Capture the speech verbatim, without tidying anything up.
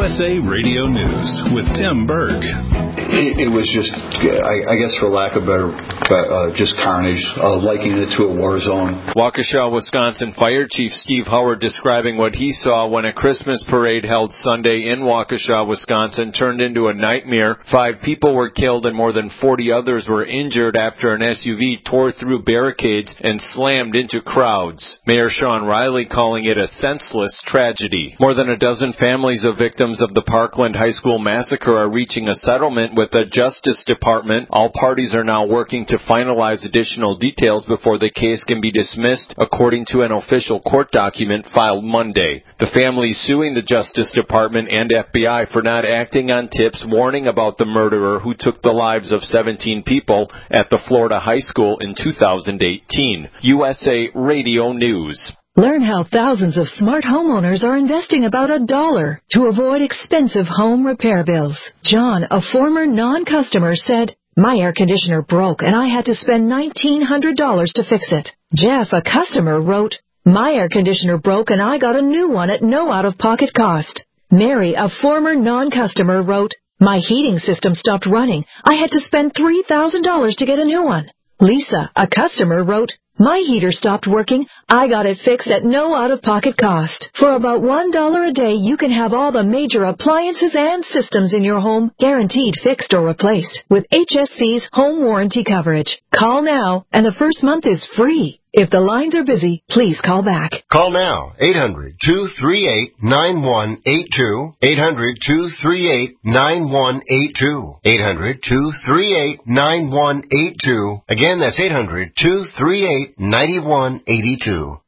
S A Radio News with Tim Berg. It, it was just, I, I guess for lack of better, uh, just carnage, uh, likening it to a war zone. Waukesha, Wisconsin Fire Chief Steve Howard describing what he saw when a Christmas parade held Sunday in Waukesha, Wisconsin turned into a nightmare. Five people were killed and more than forty others were injured after an S U V tore through barricades and slammed into crowds. Mayor Sean Riley calling it a senseless tragedy. More than a dozen families of victims of the Parkland High School massacre are reaching a settlement with the Justice Department. All parties are now working to finalize additional details before the case can be dismissed, according to an official court document filed Monday. The families suing the Justice Department and F B I for not acting on tips warning about the murderer who took the lives of seventeen people at the Florida high school in two thousand eighteen. U S A Radio News. Learn how thousands of smart homeowners are investing about a dollar to avoid expensive home repair bills. John, a former non-customer, said, "My air conditioner broke and I had to spend nineteen hundred dollars to fix it." Jeff, a customer, wrote, "My air conditioner broke and I got a new one at no out-of-pocket cost." Mary, a former non-customer, wrote, "My heating system stopped running. I had to spend three thousand dollars to get a new one." Lisa, a customer, wrote, "My heater stopped working. I got it fixed at no out-of-pocket cost." For about one dollar a day, you can have all the major appliances and systems in your home guaranteed fixed or replaced with H S C's home warranty coverage. Call now, and the first month is free. If the lines are busy, please call back. Call now, eight hundred, two three eight, nine one eight two, eight hundred, two three eight, nine one eight two, eight hundred, two three eight, nine one eight two. Again, that's eight hundred, two three eight, nine one eight two.